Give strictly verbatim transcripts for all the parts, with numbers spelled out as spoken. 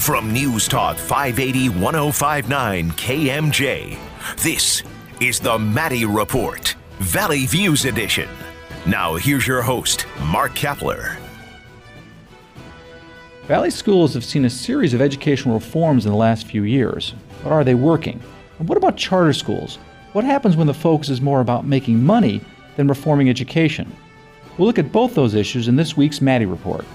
From News Talk five eighty, ten fifty-nine K M J, this is the Maddie Report, Valley Views Edition. Now here's your host, Mark Kepler. Valley schools have seen a series of educational reforms in the last few years, but are they working? And what about charter schools? What happens when the focus is more about making money than reforming education? We'll look at both those issues in this week's Maddie Report.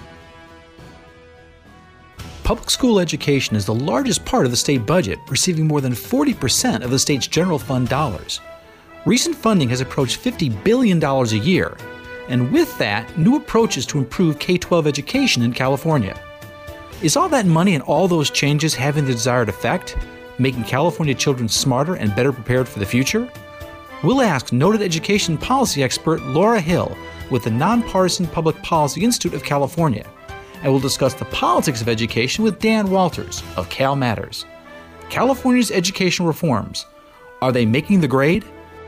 Public school education is the largest part of the state budget, receiving more than forty percent of the state's general fund dollars. Recent funding has approached fifty billion dollars a year, and with that, new approaches to improve K twelve education in California. Is all that money and all those changes having the desired effect, making California children smarter and better prepared for the future? We'll ask noted education policy expert Laura Hill with the Nonpartisan Public Policy Institute of California, and we'll discuss the politics of education with Dan Walters of Cal Matters. California's education reforms, are they making the grade?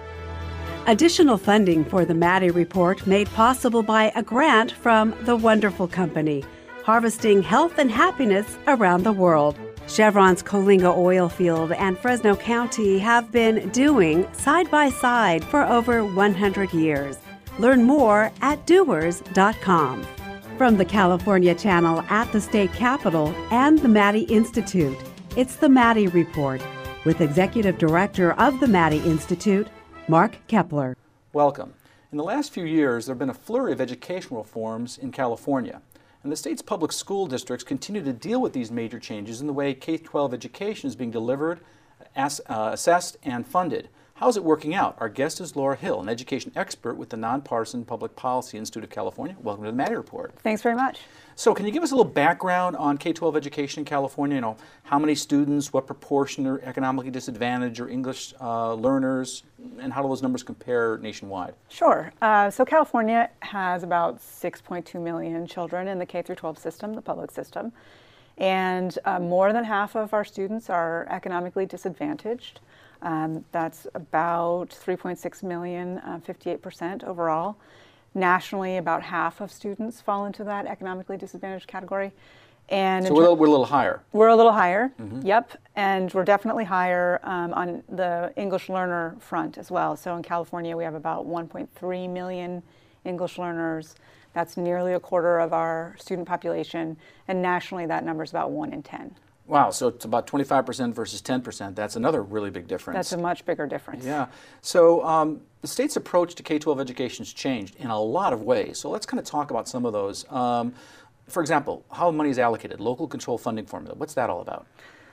Additional funding for the Maddie Report made possible by a grant from The Wonderful Company, harvesting health and happiness around the world. Chevron's Coalinga oil field and Fresno County have been doing side by side for over one hundred years. Learn more at doers dot com. From the California Channel at the State Capitol and the Maddie Institute, it's the Maddie Report with Executive Director of the Maddie Institute, Mark Kepler. Welcome. In the last few years, there have been a flurry of educational reforms in California, and the state's public school districts continue to deal with these major changes in the way K twelve education is being delivered, ass, uh, assessed, and funded. How's it working out? Our guest is Laura Hill, an education expert with the Nonpartisan Public Policy Institute of California. Welcome to the Maddie Report. Thanks very much. So can you give us a little background on K twelve education in California? You know, how many students, what proportion are economically disadvantaged or English uh, learners, and how do those numbers compare nationwide? Sure. Uh, so California has about six point two million children in the K through twelve system, the public system, and uh, more than half of our students are economically disadvantaged. Um, that's about three point six million, uh, fifty-eight percent overall. Nationally, about half of students fall into that economically disadvantaged category. And so we're, ter- we're a little higher. We're a little higher, mm-hmm. Yep. And we're definitely higher um, on the English learner front as well. So in California, we have about one point three million English learners. That's nearly a quarter of our student population. And nationally, that number is about one in ten. Wow, so it's about twenty-five percent versus ten percent. That's another really big difference. That's a much bigger difference. Yeah. So um, the state's approach to K twelve education has changed in a lot of ways. So let's kind of talk about some of those. Um, for example, how money is allocated, local control funding formula. What's that all about?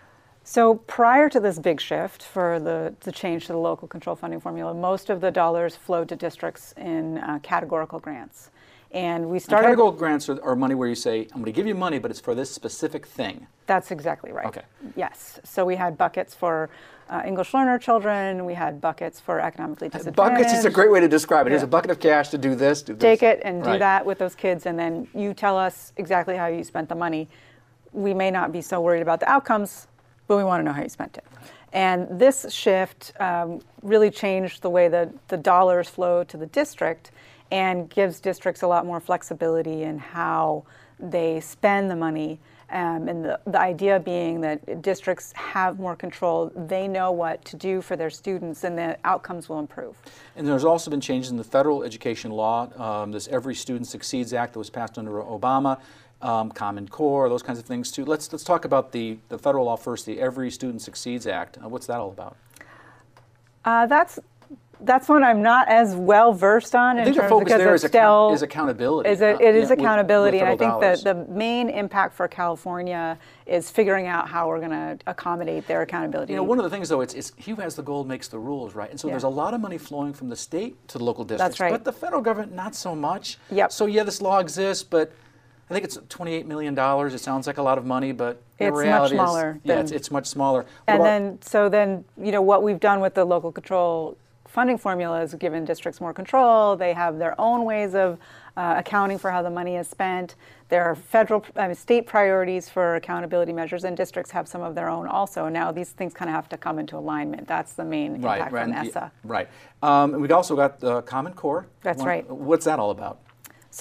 So prior to this big shift for the, the change to the local control funding formula, most of the dollars flowed to districts in uh, categorical grants. And we started... And categorical grants are, are money where you say, I'm going to give you money, but it's for this specific thing. That's exactly right. Okay. Yes. So we had buckets for uh, English learner children. We had buckets for economically disadvantaged. Buckets is a great way to describe it. Yeah. Here's a bucket of cash to do this, do this. Take it and do right. that with those kids, and then you tell us exactly how you spent the money. We may not be so worried about the outcomes, but we want to know how you spent it. And this shift um, really changed the way that the dollars flow to the district and gives districts a lot more flexibility in how they spend the money. Um, and the, the idea being that districts have more control. They know what to do for their students, and the outcomes will improve. And there's also been changes in the federal education law. Um, this Every Student Succeeds Act that was passed under Obama, um, Common Core, those kinds of things too. Let's let's talk about the, the federal law first, the Every Student Succeeds Act. Uh, what's that all about? Uh, that's That's one I'm not as well versed on. I in think terms the focus because there is, still, account- is accountability. Is it, it is uh, yeah, accountability, with, with and I think that the main impact for California is figuring out how we're going to accommodate their accountability. You know, one of the things though, it's, it's he who has the gold makes the rules, right? And so Yeah. there's a lot of money flowing from the state to the local districts. That's right. But the federal government, not so much. Yep. So yeah, this law exists, but I think it's twenty-eight million dollars. It sounds like a lot of money, but the It's much reality smaller is, yeah, than- it's, it's much smaller. What and about- then, so then, you know, what we've done with the local control funding formula is given districts more control. They have their own ways of uh, accounting for how the money is spent. There are federal, I mean, state priorities for accountability measures, and districts have some of their own also. Now these things kind of have to come into alignment. That's the main right, impact right, from and- E S A. Right. Um, and we've also got the Common Core. That's One- right. What's that all about? So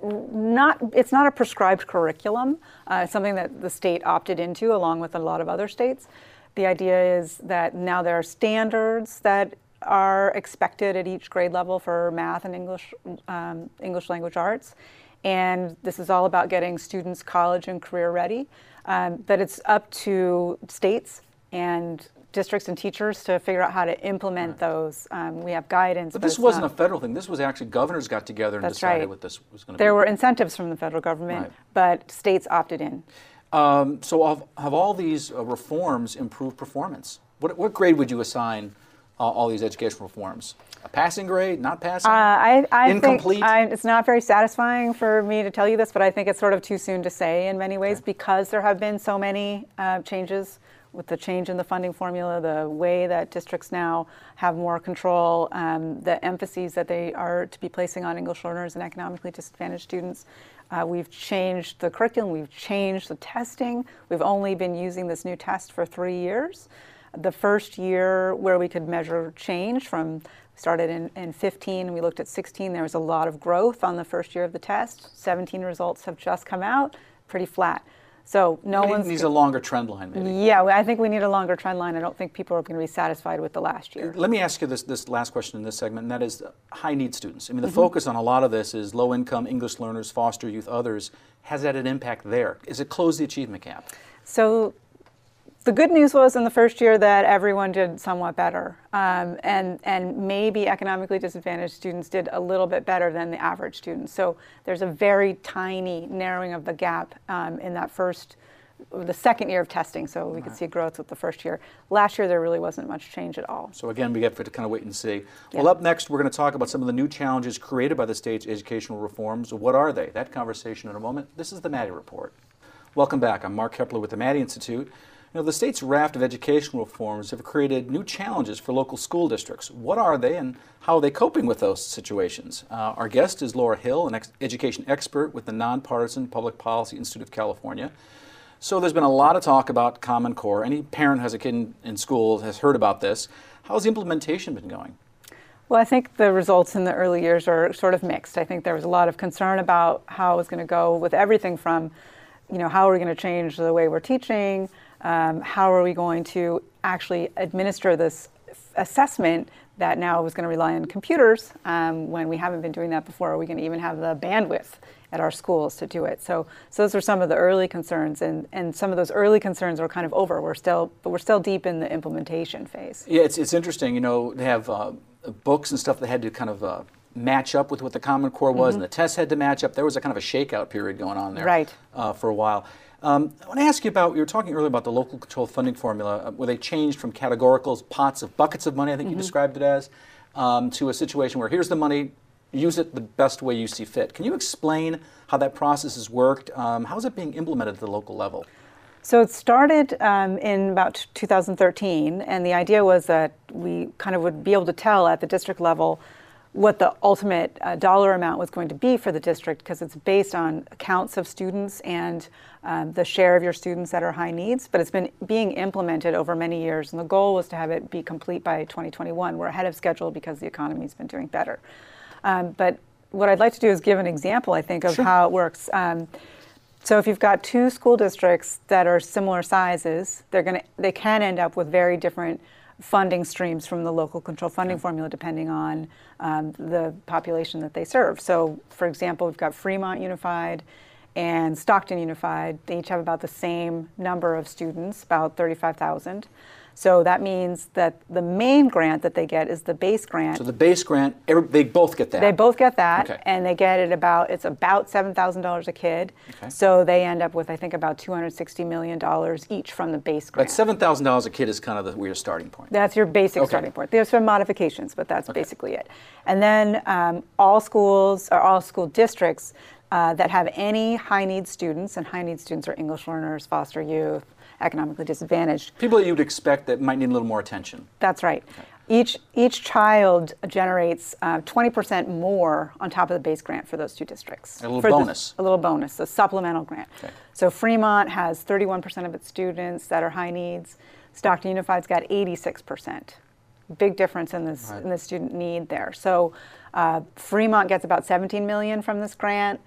not, it's not a prescribed curriculum. Uh, it's something that the state opted into along with a lot of other states. The idea is that now there are standards that are expected at each grade level for math and English, um, English language arts. And this is all about getting students college and career ready. Um, but it's up to states and districts and teachers to figure out how to implement right. those. Um, we have guidance. But, but this wasn't not, a federal thing. This was actually governors got together and decided right. what this was going to be. There were incentives from the federal government, right. but states opted in. Um, so have, have all these uh, reforms improved performance? What, what grade would you assign uh, all these educational reforms? A passing grade, not passing? Uh, I, I Incomplete? Think I, it's not very satisfying for me to tell you this, but I think it's sort of too soon to say in many ways okay. because there have been so many uh, changes with the change in the funding formula, the way that districts now have more control, um, the emphases that they are to be placing on English learners and economically disadvantaged students. Uh, we've changed the curriculum, we've changed the testing. We've only been using this new test for three years. The first year where we could measure change from started in, in fifteen, and we looked at sixteen. There was a lot of growth on the first year of the test. seventeen results have just come out, pretty flat. So no one needs a longer trend line, maybe. Yeah, I think we need a longer trend line. I don't think people are going to be satisfied with the last year. Let me ask you this, this last question in this segment, and that is high need students. I mean, the mm-hmm. focus on a lot of this is low income English learners, foster youth, others. Has that an impact there? Is it close the achievement gap? So the good news was in the first year that everyone did somewhat better, um, and and maybe economically disadvantaged students did a little bit better than the average students. So there's a very tiny narrowing of the gap um, in that first, the second year of testing. So we right. could see growth with the first year. Last year there really wasn't much change at all. So again, we get to kind of wait and see. Yeah. Well, up next we're going to talk about some of the new challenges created by the state's educational reforms. What are they? That conversation in a moment. This is the Maddie Report. Welcome back. I'm Mark Kepler with the Maddie Institute. You know, the state's raft of educational reforms have created new challenges for local school districts. What are they and how are they coping with those situations? Uh, our guest is Laura Hill, an ex education expert with the Nonpartisan Public Policy Institute of California. So there's been a lot of talk about Common Core. Any parent who has a kid in, in school has heard about this. How's the implementation been going? Well, I think the results in the early years are sort of mixed. I think there was a lot of concern about how it was going to go with everything from, you know, how are we going to change the way we're teaching? Um, how are we going to actually administer this assessment that now is going to rely on computers um, when we haven't been doing that before? Are we going to even have the bandwidth at our schools to do it? So, so those are some of the early concerns, and, and some of those early concerns are kind of over. We're still, but we're still deep in the implementation phase. Yeah, it's it's interesting. You know, they have uh, books and stuff that had to kind of uh, match up with what the Common Core was, mm-hmm. and the tests had to match up. There was a kind of a shakeout period going on there, right? Uh, for a while. Um, I want to ask you about, you were talking earlier about the local control funding formula, uh, where they changed from categoricals, pots of buckets of money, I think mm-hmm. you described it as, um, to a situation where here's the money, use it the best way you see fit. Can you explain how that process has worked? Um, how is it being implemented at the local level? So it started um, in about two thousand thirteen, and the idea was that we kind of would be able to tell at the district level what the ultimate uh, dollar amount was going to be for the district, because it's based on counts of students and um, the share of your students that are high needs. But it's been being implemented over many years, and the goal was to have it be complete by twenty twenty-one. We're ahead of schedule because the economy's been doing better. Um, but what I'd like to do is give an example, I think, of sure. how it works. Um, so if you've got two school districts that are similar sizes, they're going to they can end up with very different funding streams from the local control funding okay. formula depending on um, the population that they serve. So, for example, we've got Fremont Unified and Stockton Unified. They each have about the same number of students, about thirty-five thousand. So that means that the main grant that they get is the base grant. So the base grant, every, they both get that? They both get that, okay. and they get it about, it's about seven thousand dollars a kid. Okay. So they end up with, I think, about two hundred sixty million dollars each from the base grant. But seven thousand dollars a kid is kind of the weird starting point. That's your basic okay. starting point. There's some modifications, but that's okay. basically it. And then um, all schools, or all school districts uh, that have any high needs students, and high needs students are English learners, foster youth, economically disadvantaged. People that you'd expect that might need a little more attention. That's right. Okay. Each each child generates uh, twenty percent more on top of the base grant for those two districts. A little for bonus. The, a little bonus, a supplemental grant. Okay. So Fremont has thirty-one percent of its students that are high needs. Stockton Unified's got eighty-six percent. Big difference in this right. in the student need there. So uh, Fremont gets about seventeen million dollars from this grant,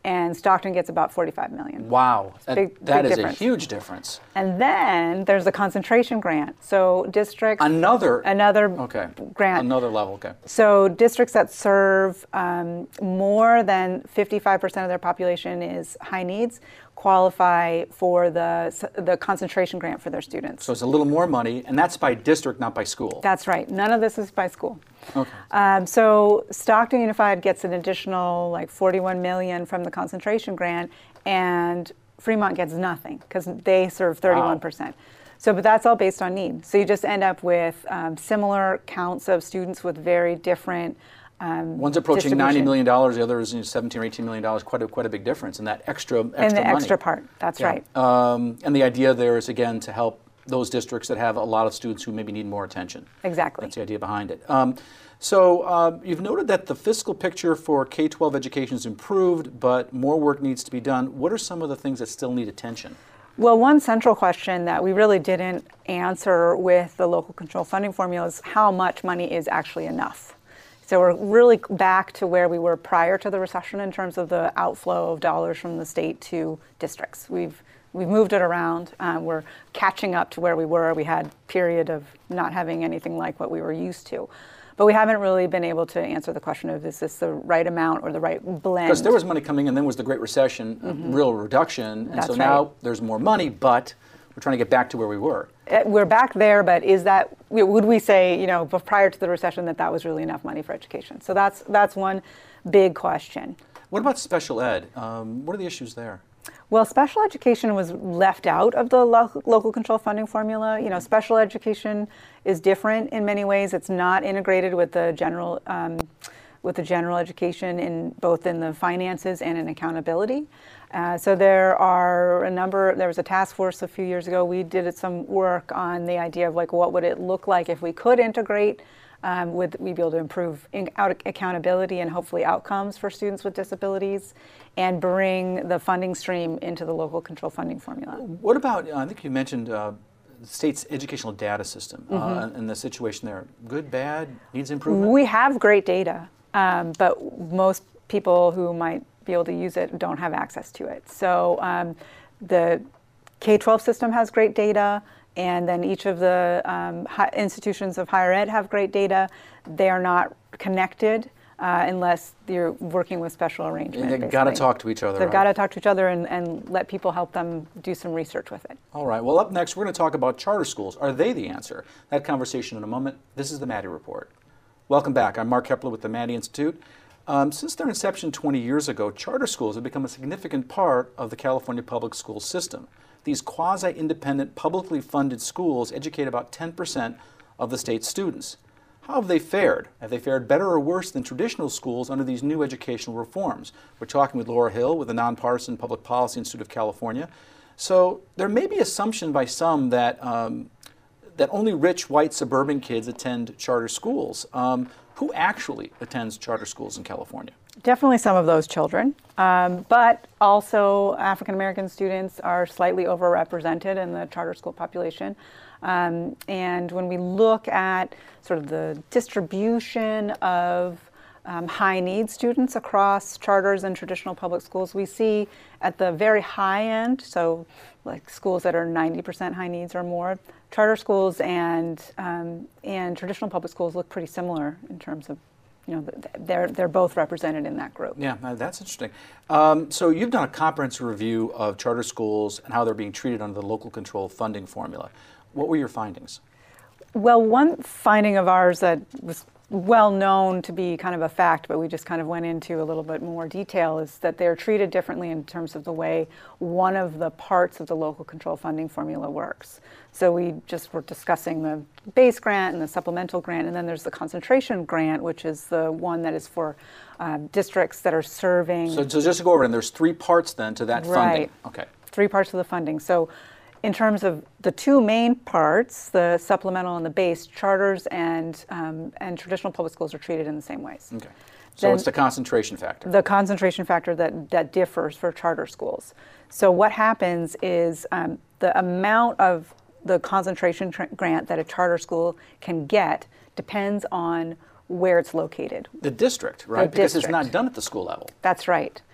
and Stockton gets about forty-five million. Wow, that, big, that big is difference. a huge difference. And then there's the concentration grant. So districts Another another okay. grant. Another level, okay. So districts that serve um, more than fifty-five percent of their population is high needs qualify for the the concentration grant for their students. So it's a little more money, and that's by district, not by school. That's right. None of this is by school. Okay. Um, so Stockton Unified gets an additional like forty-one million from the concentration grant, and Fremont gets nothing because they serve thirty-one percent. Wow. So, but that's all based on need. So you just end up with um, similar counts of students with very different. Um, One's approaching ninety million dollars, the other is you know, seventeen or eighteen million dollars. Quite a quite a big difference in that extra extra in the money. extra part. That's yeah. right. Um, and the idea there is again to help those districts that have a lot of students who maybe need more attention. Exactly. That's the idea behind it. Um, so uh, you've noted that the fiscal picture for K twelve education has improved, but more work needs to be done. What are some of the things that still need attention? Well, one central question that we really didn't answer with the local control funding formula is how much money is actually enough. So we're really back to where we were prior to the recession in terms of the outflow of dollars from the state to districts. We've we've moved it around. Um, we're catching up to where we were. We had a period of not having anything like what we were used to. But we haven't really been able to answer the question of is this the right amount or the right blend? Because there was money coming in, then was the Great Recession, mm-hmm. a real reduction, and That's so right. now there's more money, but we're trying to get back to where we were. We're back there, but is that, would we say, you know, prior to the recession that that was really enough money for education? So that's that's one big question. What about special ed? Um, what are the issues there? Well, special education was left out of the lo- local control funding formula. You know, special education is different in many ways. It's not integrated with the general um, with the general education in both in the finances and in accountability. Uh, so there are a number, there was a task force a few years ago. We did some work on the idea of like what would it look like if we could integrate, um, would we be able to improve in, out, accountability and hopefully outcomes for students with disabilities and bring the funding stream into the local control funding formula. What about, uh, I think you mentioned uh, the state's educational data system uh, mm-hmm. and the situation there. Good, bad, needs improvement? We have great data, um, but most people who might be able to use it don't have access to it. So um, the K twelve system has great data, and then each of the um, hi- institutions of higher ed have great data. They are not connected uh, unless you're working with special arrangements. They've got to talk to each other. They've right? got to talk to each other and, and let people help them do some research with it. All right. Well, up next, we're going to talk about charter schools. Are they the answer? That conversation in a moment. This is the Maddie Report. Welcome back. I'm Mark Kepler with the Maddie Institute. Um, since their inception twenty years ago, charter schools have become a significant part of the California public school system. These quasi-independent, publicly funded schools educate about ten percent of the state's students. How have they fared? Have they fared better or worse than traditional schools under these new educational reforms? We're talking with Laura Hill with the Nonpartisan Public Policy Institute of California. So there may be assumption by some that um, that only rich, white, suburban kids attend charter schools. Um, who actually attends charter schools in California? Definitely some of those children, um, but also African American students are slightly overrepresented in the charter school population. Um, and when we look at sort of the distribution of um, high need students across charters and traditional public schools, we see at the very high end, so like schools that are ninety percent high needs or more, charter schools and um, and traditional public schools look pretty similar in terms of, you know, they're they're both represented in that group. Yeah, that's interesting. Um, so you've done a comprehensive review of charter schools and how they're being treated under the local control funding formula. What were your findings? Well, one finding of ours that was well known to be kind of a fact, but we just kind of went into a little bit more detail, is that they're treated differently in terms of the way one of the parts of the local control funding formula works. So we just were discussing the base grant and the supplemental grant, and then there's the concentration grant, which is the one that is for um, districts that are serving. So, so just to go over it, and there's three parts then to that funding. Right. Okay. Three parts of the funding. So in terms of the two main parts, the supplemental and the base, charters and um, and traditional public schools are treated in the same ways. Okay. So Then it's the concentration factor. The concentration factor that, that differs for charter schools. So what happens is um, the amount of the concentration tr- grant that a charter school can get depends on where it's located. The district, right? The because district. it's not done at the school level. That's right.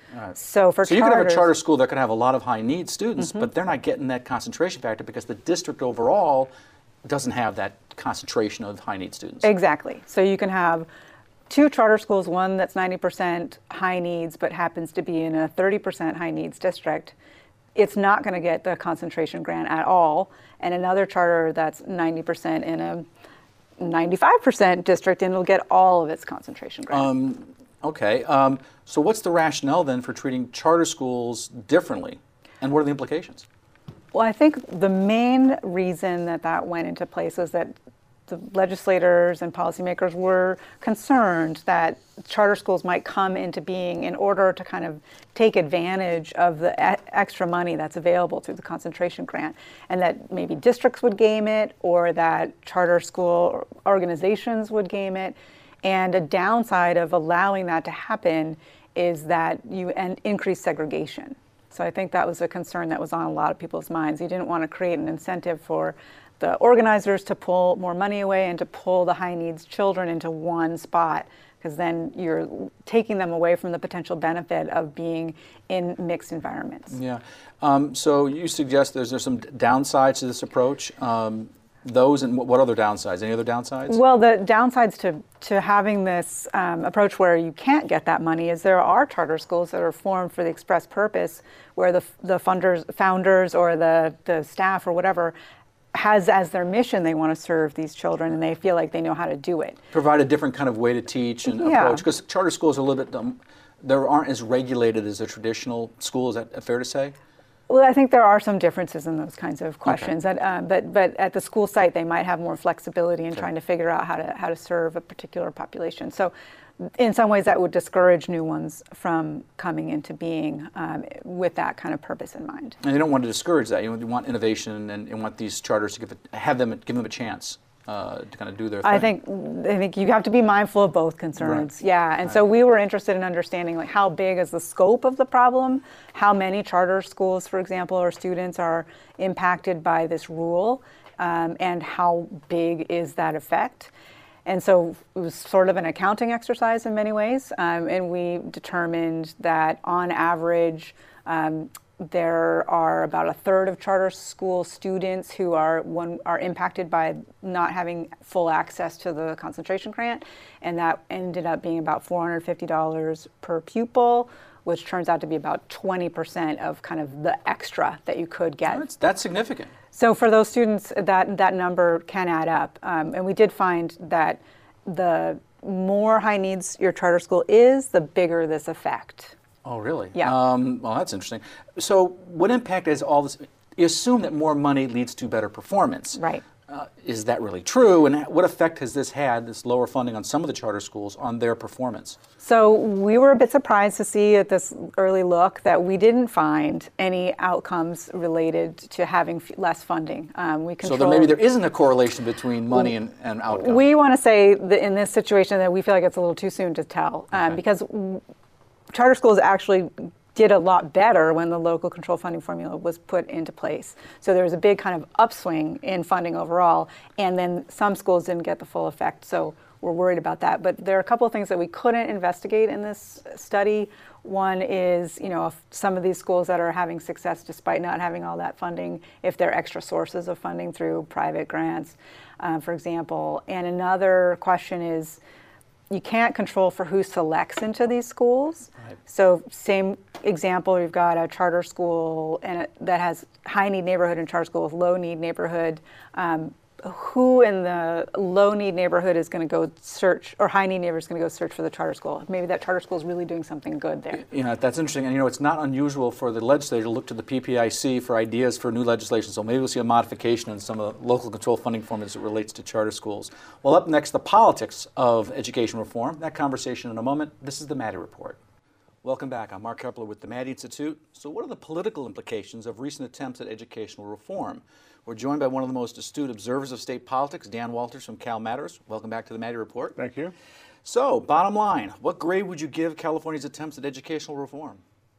Right. So for so you could have a charters- charter school that could have a lot of high need students, Mm-hmm. but they're not getting that concentration factor because the district overall doesn't have that concentration of high need students. Exactly. So you can have two charter schools, one that's ninety percent high needs but happens to be in a thirty percent high needs district. It's not going to get the concentration grant at all. And another charter that's ninety percent in a ninety-five percent district, and it'll get all of its concentration grant. Um, okay. Um, so what's the rationale then for treating charter schools differently? And what are the implications? Well, I think the main reason that that went into place was that the legislators and policymakers were concerned that charter schools might come into being in order to kind of take advantage of the e- extra money that's available through the concentration grant, and that maybe districts would game it or that charter school organizations would game it. And a downside of allowing that to happen is that you en- increase segregation. So I think that was a concern that was on a lot of people's minds. You didn't want to create an incentive for the organizers to pull more money away and to pull the high needs children into one spot, because then you're taking them away from the potential benefit of being in mixed environments. Yeah. Um, so you suggest there's, there's some downsides to this approach. Um, those and what, what other downsides? Any other downsides? Well, the downsides to, to having this um, approach where you can't get that money is there are charter schools that are formed for the express purpose where the, the funders, founders or the, the staff or whatever has as their mission they want to serve these children, and they feel like they know how to do it. Provide a different kind of way to teach and Yeah. approach, because charter schools are a little bit, um, they aren't as regulated as a traditional school. Is that fair to say? Well, I think there are some differences in those kinds of questions, okay. that, um, but but at the school site they might have more flexibility in okay. trying to figure out how to how to serve a particular population. So, in some ways, that would discourage new ones from coming into being um, with that kind of purpose in mind. And you don't want to discourage that. You want innovation and, and want these charters to give it, have them give them a chance uh, to kind of do their thing. I think I think you have to be mindful of both concerns. Right. Yeah, and right. so we were interested in understanding like how big is the scope of the problem, how many charter schools, for example, or students are impacted by this rule, um, and how big is that effect. And so it was sort of an accounting exercise in many ways, um, and we determined that on average, um, there are about a third of charter school students who are one are impacted by not having full access to the concentration grant, and that ended up being about four hundred fifty dollars per pupil, which turns out to be about twenty percent of kind of the extra that you could get. That's, that's significant. So for those students, that that number can add up, um, and we did find that the more high needs your charter school is, the bigger this effect. Oh, really? Yeah. Um, well, that's interesting. So what impact is all this? You assume that more money leads to better performance. Right. Uh, is that really true? And what effect has this had, this lower funding on some of the charter schools, on their performance? So we were a bit surprised to see at this early look that we didn't find any outcomes related to having f- less funding. Um, we so there, maybe there isn't a correlation between money and, and outcome. We want to say that in this situation that we feel like it's a little too soon to tell, um, okay. because w- charter schools actually did a lot better when the local control funding formula was put into place. So there was a big kind of upswing in funding overall, and then some schools didn't get the full effect, so we're worried about that. But there are a couple of things that we couldn't investigate in this study. One is, you know, if some of these schools that are having success despite not having all that funding, if there are extra sources of funding through private grants, uh, for example. And another question is, you can't control for who selects into these schools. Right. So same example, we've got a charter school and it, that has high need neighborhood and charter school with low need neighborhood. Um, who in the low need neighborhood is going to go search, or high need neighborhood is going to go search for the charter school? Maybe that charter school is really doing something good there. You know, that's interesting. And you know, it's not unusual for the legislature to look to the P P I C for ideas for new legislation. So maybe we'll see a modification in some of the local control funding formulas as it relates to charter schools. Well, up next, the politics of education reform. That conversation in a moment. This is the Maddie Report. Welcome back. I'm Mark Kepler with the Maddie Institute. So what are the political implications of recent attempts at educational reform? We're joined by one of the most astute observers of state politics, Dan Walters from Cal Matters. Welcome back to the Maddie Report. Thank you. So, bottom line, what grade would you give California's attempts at educational reform?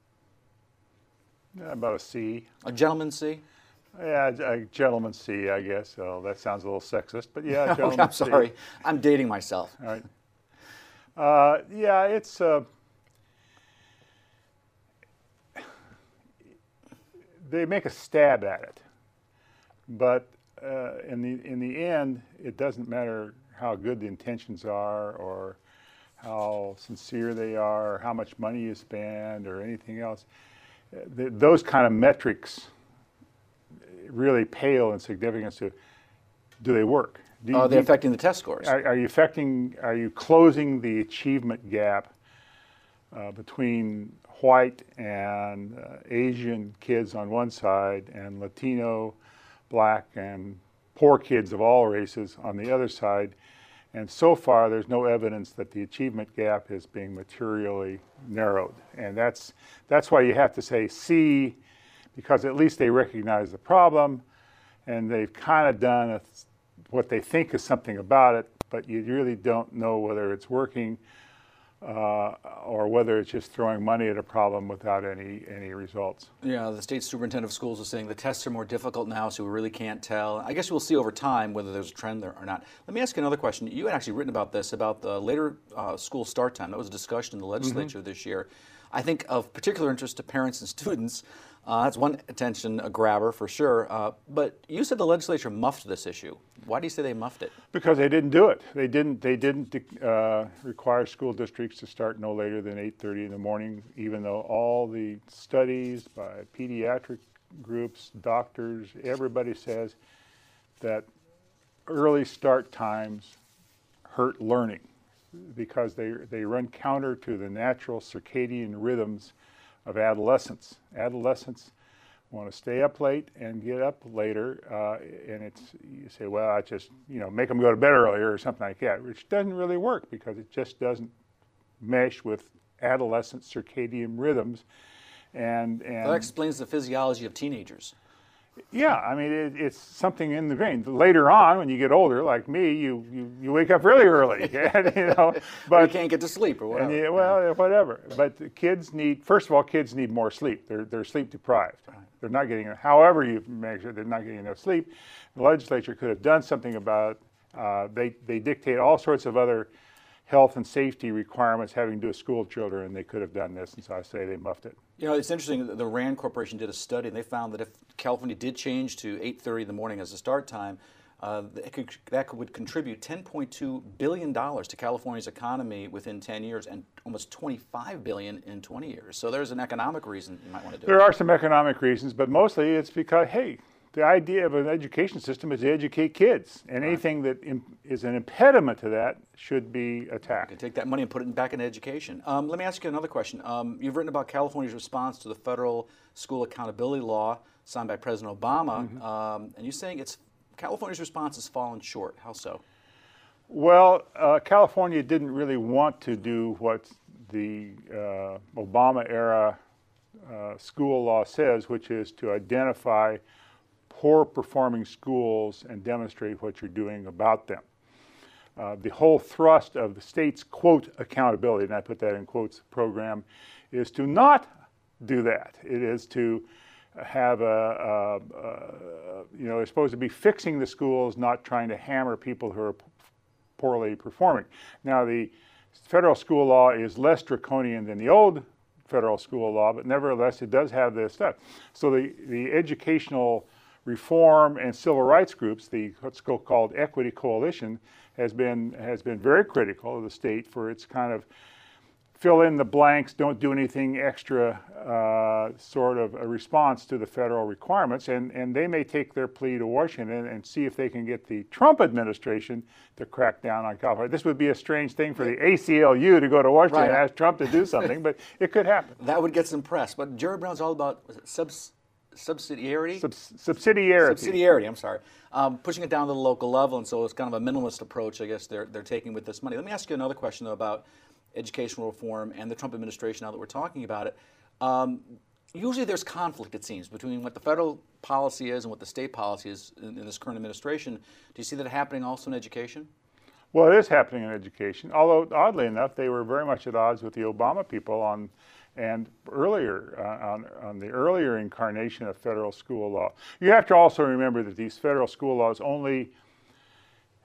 Yeah, about a C. A gentleman's C? Yeah, a gentleman's C, I guess. So that sounds a little sexist, but yeah, a gentleman's I'm sorry. C. I'm dating myself. All right. Uh, yeah, it's... Uh, they make a stab at it, but uh, in the in the end, it doesn't matter how good the intentions are, or how sincere they are, or how much money you spend, or anything else. The, those kind of metrics really pale in significance to, do they work? Do you, are they do, affecting the test scores? Are, are you affecting? Are you closing the achievement gap uh, between white and uh, Asian kids on one side, and Latino, Black, and poor kids of all races on the other side? And so far, there's no evidence that the achievement gap is being materially narrowed. And that's, that's why you have to say C, because at least they recognize the problem, and they've kind of done a, what they think is something about it, but you really don't know whether it's working uh, or whether it's just throwing money at a problem without any, any results. Yeah, the state superintendent of schools is saying the tests are more difficult now, so we really can't tell. I guess we'll see over time whether there's a trend there or not. Let me ask you another question. You had actually written about this, about the later uh, school start time. That was a discussion in the legislature mm-hmm. this year. I think of particular interest to parents and students. Uh, that's one attention grabber for sure. Uh, but you said the legislature muffed this issue. Why do you say they muffed it? Because they didn't do it. They didn't. They didn't uh, require school districts to start no later than eight thirty in the morning, even though all the studies by pediatric groups, doctors, everybody says that early start times hurt learning, because they they run counter to the natural circadian rhythms of adolescence. Adolescents want to stay up late and get up later, uh, and it's, you say, well, I just, you know, make them go to bed earlier or something like that, which doesn't really work because it just doesn't mesh with adolescent circadian rhythms. And, and that explains the physiology of teenagers. Yeah, I mean, it, it's something in the brain. Later on, when you get older, like me, you, you, you wake up really early, and, you know. But you can't get to sleep or whatever. You, well, whatever. But the kids need, first of all, kids need more sleep. They're they're sleep deprived. They're not getting, however you measure, they're not getting enough sleep. The legislature could have done something about it. Uh, they they dictate all sorts of other health and safety requirements having to do with school children, and they could have done this, and so I say they muffed it. You know, it's interesting that the RAND Corporation did a study, and they found that if California did change to eight thirty in the morning as a start time, uh, it could, that would contribute ten point two billion dollars to California's economy within ten years, and almost twenty-five billion dollars in twenty years. So there's an economic reason you might want to do there it. There are some economic reasons, but mostly it's because, hey, the idea of an education system is to educate kids, and anything that is an impediment to that should be attacked. You can take that money and put it back in education. Um, let me ask you another question. Um, you've written about California's response to the federal school accountability law signed by President Obama, mm-hmm. um, and you're saying it's California's response has fallen short. How so? Well, uh, California didn't really want to do what the uh, Obama-era uh, school law says, which is to identify poor performing schools and demonstrate what you're doing about them. Uh, the whole thrust of the state's, quote, accountability, and I put that in quotes, program, is to not do that. It is to have a, a, a, you know, they're supposed to be fixing the schools, not trying to hammer people who are p- poorly performing. Now, the federal school law is less draconian than the old federal school law, but nevertheless, it does have this stuff. So the, the educational reform and civil rights groups, the what's called Equity Coalition, has been has been very critical of the state for its kind of fill in the blanks, don't do anything extra uh, sort of a response to the federal requirements, and and they may take their plea to Washington and see if they can get the Trump administration to crack down on California. This would be a strange thing for the A C L U to go to Washington right. and ask Trump to do something, but it could happen. That would get some press. But Jerry Brown's all about was it subs. Subsidiarity? Subs- subsidiarity. Subsidiarity, I'm sorry. Um, pushing it down to the local level, and so it's kind of a minimalist approach, I guess, they're, they're taking with this money. Let me ask you another question, though, about educational reform and the Trump administration now that we're talking about it. Um, usually there's conflict, it seems, between what the federal policy is and what the state policy is in, in this current administration. Do you see that happening also in education? Well, it is happening in education, although, oddly enough, they were very much at odds with the Obama people on and earlier, uh, on, on the earlier incarnation of federal school law. You have to also remember that these federal school laws only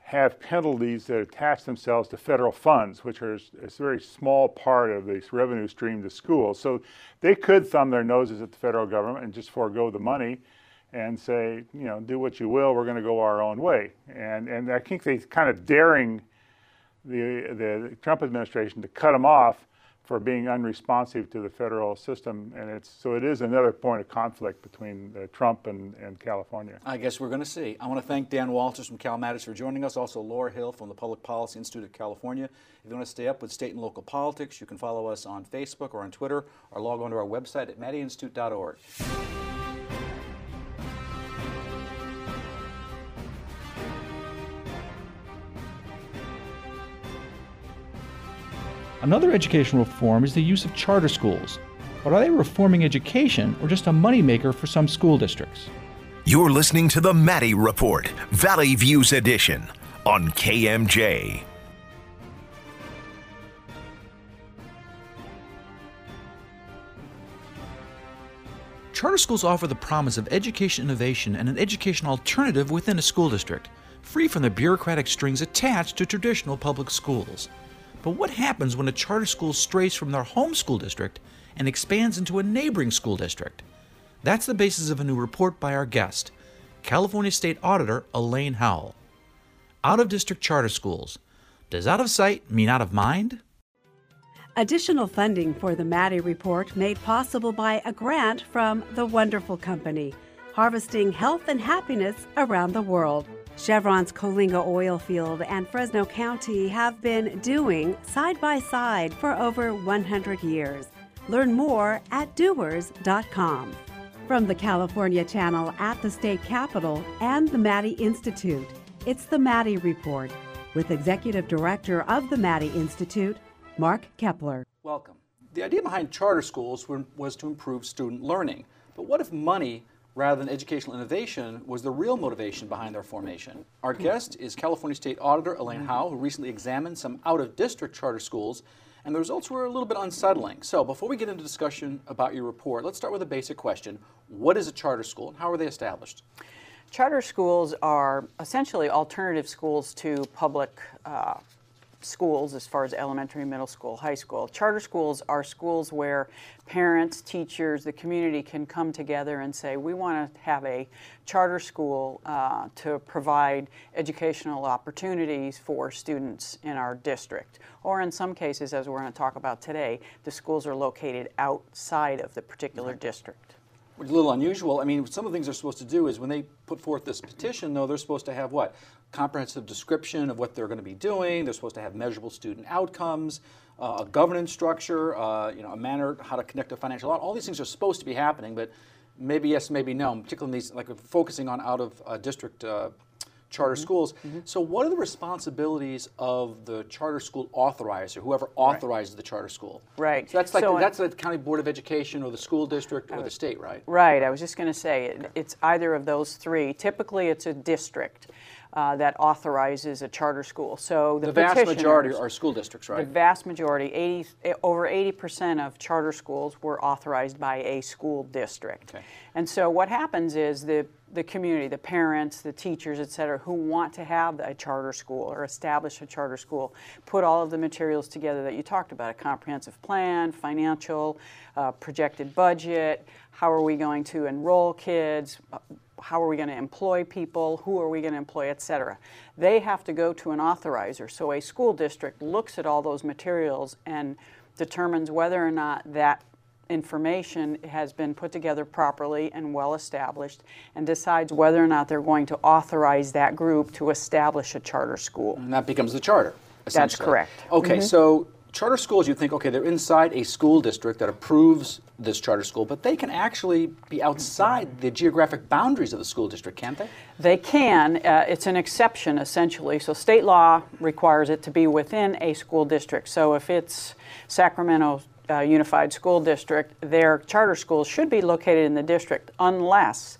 have penalties that attach themselves to federal funds, which are a very small part of this revenue stream to schools. So they could thumb their noses at the federal government and just forego the money and say, you know, do what you will, we're going to go our own way. And and I think they kind of daring the the Trump administration to cut them off for being unresponsive to the federal system, and it's so it is another point of conflict between uh, Trump and, and California. I guess we're going to see. I want to thank Dan Walters from Cal Matters for joining us, also Laura Hill from the Public Policy Institute of California. If you want to stay up with state and local politics, you can follow us on Facebook or on Twitter, or log on to our website at maddie institute dot org. Another educational reform is the use of charter schools. But are they reforming education or just a moneymaker for some school districts? You're listening to the Maddie Report, Valley Views Edition, on K M J. Charter schools offer the promise of education innovation and an education alternative within a school district, free from the bureaucratic strings attached to traditional public schools. But what happens when a charter school strays from their home school district and expands into a neighboring school district? That's the basis of a new report by our guest, California State Auditor Elaine Howell. Out-of-district charter schools. Does out of sight mean out of mind? Additional funding for the Maddie Report made possible by a grant from The Wonderful Company, harvesting health and happiness around the world. Chevron's Coalinga oil field and Fresno County have been doing side by side for over one hundred years. Learn more at doers dot com. From the California Channel at the State Capitol and the Maddie Institute, it's the Maddie Report with Executive Director of the Maddie Institute, Mark Kepler. Welcome. The idea behind charter schools was to improve student learning. But what if money rather than educational innovation was the real motivation behind their formation? Our guest is California State Auditor Elaine Howell, who recently examined some out-of-district charter schools, and the results were a little bit unsettling. So before we get into discussion about your report, let's start with a basic question. What is a charter school and how are they established? Charter schools are essentially alternative schools to public uh, schools as far as elementary, middle school, high school. Charter schools are schools where parents, teachers, the community can come together and say, we want to have a charter school uh, to provide educational opportunities for students in our district. Or in some cases, as we're going to talk about today, the schools are located outside of the particular mm-hmm. district. Which is a little unusual. I mean, some of the things they're supposed to do is when they put forth this petition, though, they're supposed to have what? Comprehensive description of what they're going to be doing. They're supposed to have measurable student outcomes, uh, a governance structure, uh, you know, a manner how to conduct a financial audit. All these things are supposed to be happening, but maybe yes, maybe no. Particularly in these, like focusing on out of uh, district uh, charter mm-hmm. schools. Mm-hmm. So, what are the responsibilities of the charter school authorizer, whoever authorizes right. the charter school? Right. So that's like so the, that's the county board of education or the school district or the state, right? Right. I was just going to say it, it's either of those three. Typically, it's a district uh, that authorizes a charter school. So the, the vast majority are school districts, right? The vast majority, eighty over eighty percent of charter schools were authorized by a school district. Okay. And so what happens is the the community, the parents, the teachers, et cetera, who want to have a charter school or establish a charter school, put all of the materials together that you talked about, a comprehensive plan, financial, uh, projected budget, how are we going to enroll kids, how are we going to employ people, who are we going to employ, et cetera. They have to go to an authorizer. So a school district looks at all those materials and determines whether or not that information has been put together properly and well established, and decides whether or not they're going to authorize that group to establish a charter school. And that becomes the charter, essentially. That's correct. Okay, mm-hmm. so charter schools, you think, okay, they're inside a school district that approves this charter school, but they can actually be outside the geographic boundaries of the school district, can't they? They can. Uh, it's an exception, essentially. So state law requires it to be within a school district. So if it's Sacramento Uh, Unified School District, their charter schools should be located in the district unless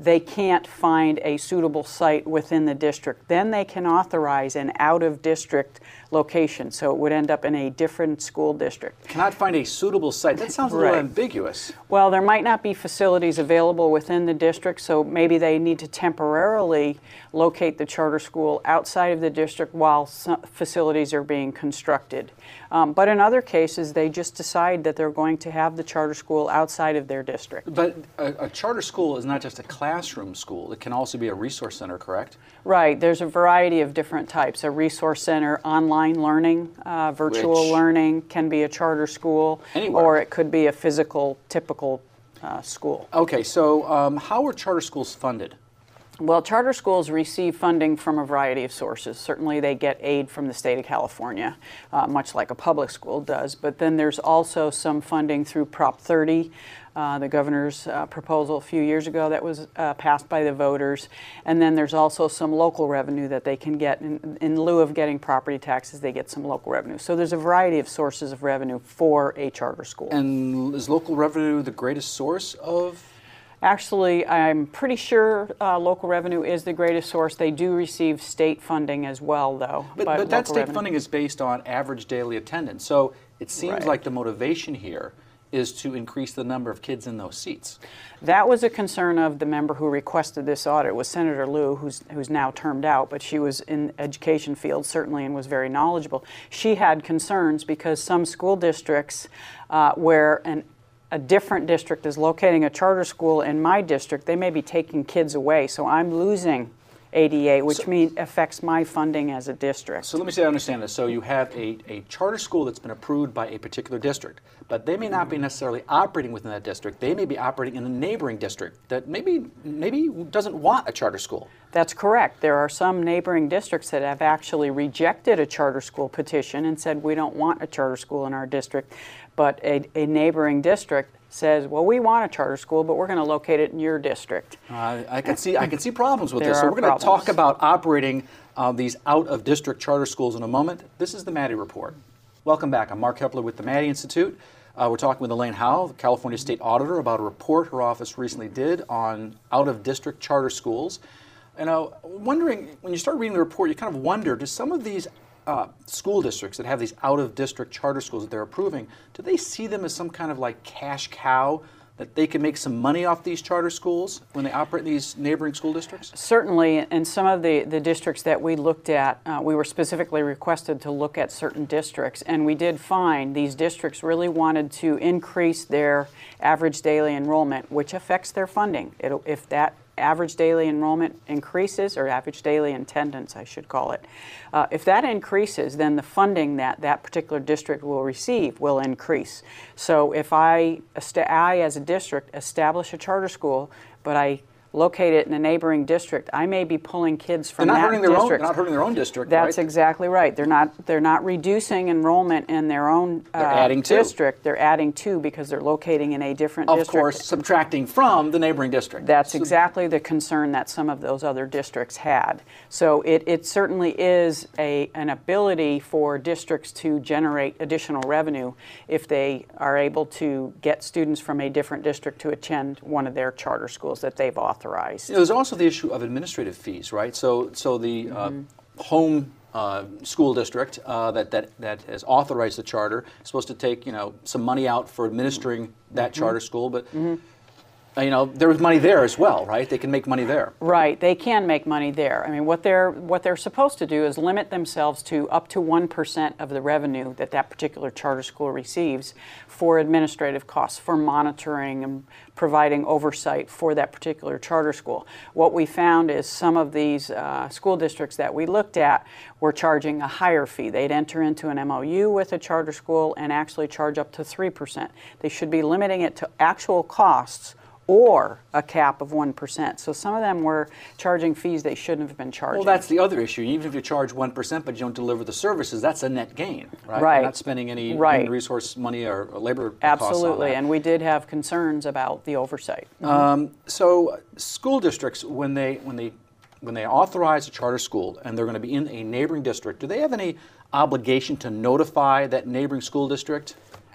they can't find a suitable site within the district. Then they can authorize an out-of-district location, so it would end up in a different school district. Cannot find a suitable site. That sounds a Right. little ambiguous. Well, there might not be facilities available within the district, so maybe they need to temporarily locate the charter school outside of the district while some facilities are being constructed. Um, but in other cases, they just decide that they're going to have the charter school outside of their district. But a, a charter school is not just a classroom school. It can also be a resource center, correct? Right. There's a variety of different types. A resource center, online learning, uh, virtual Which- learning can be a charter school, Anywhere. or it could be a physical, typical uh, school. Okay, so um, how are charter schools funded? Well, charter schools receive funding from a variety of sources. Certainly they get aid from the state of California, uh, much like a public school does. But then there's also some funding through Prop thirty, uh, the governor's uh, proposal a few years ago that was uh, passed by the voters. And then there's also some local revenue that they can get. In, in lieu of getting property taxes, they get some local revenue. So there's a variety of sources of revenue for a charter school. And is local revenue the greatest source of? Actually, I'm pretty sure uh, local revenue is the greatest source. They do receive state funding as well, though. But, but that local state revenue- funding is based on average daily attendance. So it seems Right. like the motivation here is to increase the number of kids in those seats. That was a concern of the member who requested this audit, was Senator Liu, who's, who's now termed out, but she was in education field certainly and was very knowledgeable. She had concerns because some school districts uh, where an a different district is locating a charter school in my district, they may be taking kids away. So I'm losing A D A, which So- mean affects my funding as a district. So let me see if I understand this. So you have a, a charter school that's been approved by a particular district, but they may not be necessarily operating within that district. They may be operating in a neighboring district that maybe maybe doesn't want a charter school. That's correct. There are some neighboring districts that have actually rejected a charter school petition and said we don't want a charter school in our district, but a, a neighboring district says, well, we want a charter school, but we're going to locate it in your district. Uh, I can see I can see problems with There this. So are we're going to problems. talk about operating uh, these out-of-district charter schools in a moment. This is the Maddie Report. Welcome back. I'm Mark Kepler with the Maddie Institute. Uh, we're talking with Elaine Howell, the California State Auditor, about a report her office recently did on out-of-district charter schools. And uh, wondering, when you start reading the report, you kind of wonder, do some of these uh, school districts that have these out-of-district charter schools that they're approving, do they see them as some kind of like cash cow that they can make some money off these charter schools when they operate these neighboring school districts? Certainly, in some of the, the districts that we looked at, uh, we were specifically requested to look at certain districts, and we did find these districts really wanted to increase their average daily enrollment, which affects their funding. It'll, if that average daily enrollment increases, or average daily attendance, I should call it, uh, if that increases, then the funding that that particular district will receive will increase. So if I, I as a district, establish a charter school, but I locate it in a neighboring district, I may be pulling kids from They're not that hurting their own. district. They're not hurting their own district. That's right? exactly right. They're not. They're not reducing enrollment in their own uh, They're adding to. district. They're adding to because they're locating in a different Of district. course, subtracting from the neighboring district. That's So- exactly the concern that some of those other districts had. So it, it certainly is a, an ability for districts to generate additional revenue if they are able to get students from a different district to attend one of their charter schools that they've authorized. You know, there's also the issue of administrative fees, right? So, so the uh, Mm-hmm. home uh, school district uh, that, that that has authorized the charter is supposed to take, you know, some money out for administering that Mm-hmm. charter school, but uh, you know, there was money there as well, right? They can make money there. Right, they can make money there. I mean, what they're what they're supposed to do is limit themselves to up to one percent of the revenue that that particular charter school receives for administrative costs, for monitoring and providing oversight for that particular charter school. What we found is some of these uh, school districts that we looked at were charging a higher fee. They'd enter into an M O U with a charter school and actually charge up to three percent. They should be limiting it to actual costs or a cap of one percent. So some of them were charging fees they shouldn't have been charging. Well, that's the other issue. Even if you charge one percent but you don't deliver the services, that's a net gain, right? Right. You're not spending any Right. human resource money or labor costs on Absolutely, that. and we did have concerns about the oversight. Um, so school districts, when they when they when they authorize a charter school and they're going to be in a neighboring district, do they have any obligation to notify that neighboring school district?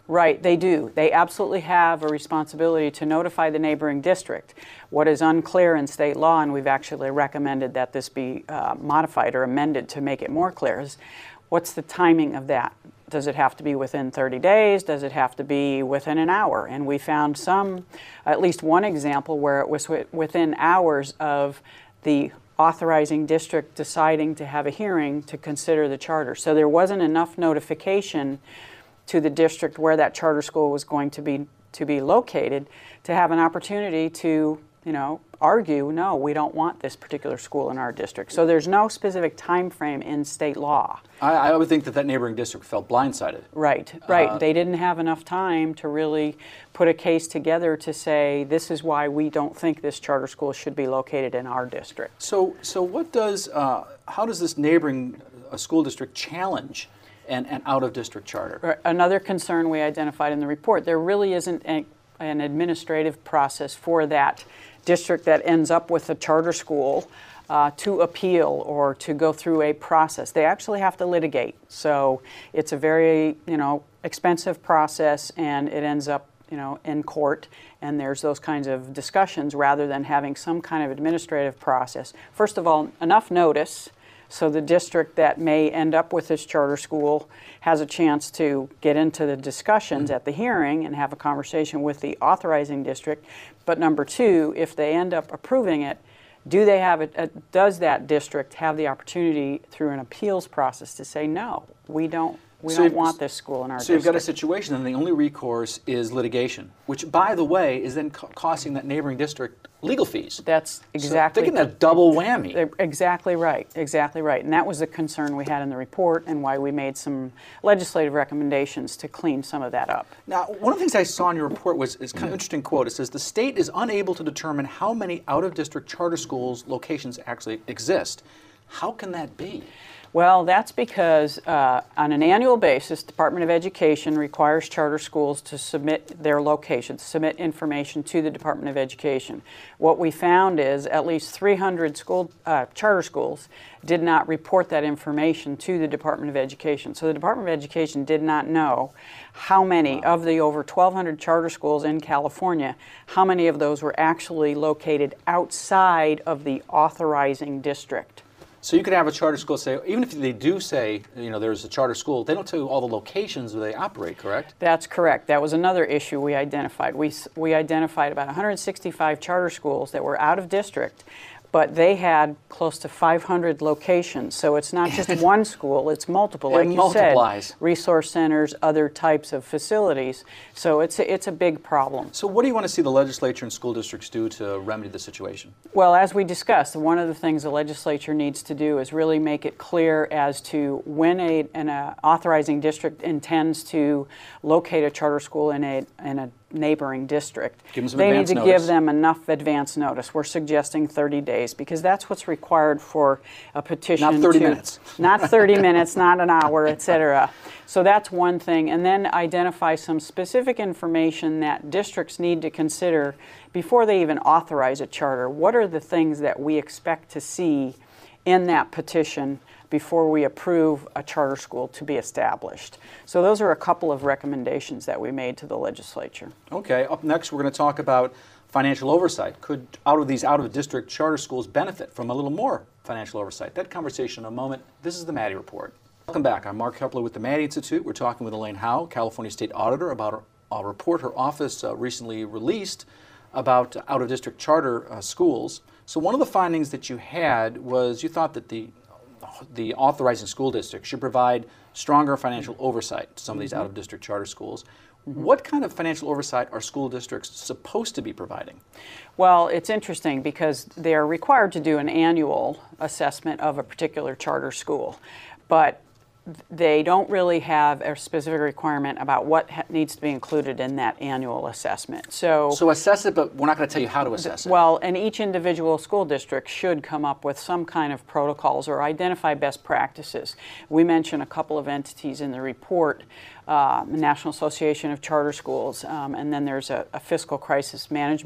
Right, they do. They absolutely have a responsibility to notify the neighboring district. What is unclear in state law, and we've actually recommended that this be uh, modified or amended to make it more clear, is what's the timing of that? Does it have to be within thirty days? Does it have to be within an hour? And we found some, at least one example where it was within hours of the authorizing district deciding to have a hearing to consider the charter. So there wasn't enough notification to the district where that charter school was going to be to be located to have an opportunity to, you know, argue, no, we don't want this particular school in our district. So there's no specific time frame in state law. I, I would think that that neighboring district felt blindsided. Right, right. Uh, they didn't have enough time to really put a case together to say, this is why we don't think this charter school should be located in our district. So, so what does, uh, how does this neighboring uh, school district challenge an, an out-of-district charter? Another concern we identified in the report, there really isn't a, an administrative process for that district that ends up with a charter school uh, to appeal or to go through a process. They actually have to litigate. So it's a very, you know, expensive process, and it ends up, you know, in court, and there's those kinds of discussions rather than having some kind of administrative process. First of all, enough notice so the district that may end up with this charter school has a chance to get into the discussions at the hearing and have a conversation with the authorizing district. But number two, if they end up approving it, do they have it, uh, does that district have the opportunity through an appeals process to say, no, we don't, we So don't you've- want this school in our So you've got a district? situation, and the only recourse is litigation, which, by the way, is then co- costing that neighboring district legal fees. That's exactly. So they're getting a double whammy. They're exactly right, exactly right. And that was the concern we had in the report and why we made some legislative recommendations to clean some of that up. Now, one of the things I saw in your report was is kind of interesting quote. It says the state is unable to determine how many out-of-district charter schools locations actually exist. How can that be? Well, that's because uh, on an annual basis, Department of Education requires charter schools to submit their locations, submit information to the Department of Education. What we found is at least three hundred school uh, charter schools did not report that information to the Department of Education. So the Department of Education did not know how many of the over twelve hundred charter schools in California, how many of those were actually located outside of the authorizing district. So you could have a charter school say, even if they do say, you know, there's a charter school, they don't tell you all the locations where they operate, correct? That's correct. That was another issue we identified. We, we identified about one hundred sixty-five charter schools that were out of district, but they had close to five hundred locations. So it's not just one school, it's multiple, like It you multiplies. said, resource centers, other types of facilities. So it's a, it's a big problem. So what do you want to see the legislature and school districts do to remedy the situation? Well, as we discussed, one of the things the legislature needs to do is really make it clear as to when a, an uh, authorizing district intends to locate a charter school in a, in a neighboring district. Give them some they need advance to notice. give them enough advance notice. We're suggesting thirty days because that's what's required for a petition. Not thirty to- minutes. Not thirty minutes, not an hour, et cetera. So that's one thing. And then identify some specific information that districts need to consider before they even authorize a charter. What are the things that we expect to see in that petition before we approve a charter school to be established? So those are a couple of recommendations that we made to the legislature. Okay, up next we're going to talk about financial oversight. Could out of these out-of-district charter schools benefit from a little more financial oversight? That conversation in a moment. This is the Maddie Report. Welcome back. I'm Mark Kepler with the Maddie Institute. We're talking with Elaine Howe, California State Auditor, about a report her office uh, recently released about out-of-district charter uh, schools. So one of the findings that you had was you thought that the the authorizing school district should provide stronger financial oversight to some of these Mm-hmm. out-of-district charter schools. Mm-hmm. What kind of financial oversight are school districts supposed to be providing? Well, it's interesting because they are required to do an annual assessment of a particular charter school, but they don't really have a specific requirement about what ha- needs to be included in that annual assessment. So, So assess it, but we're not going to tell you how to assess it. well, and each individual school district should come up with some kind of protocols or identify best practices. We mention a couple of entities in the report, uh, the National Association of Charter Schools, um, and then there's a, a fiscal crisis management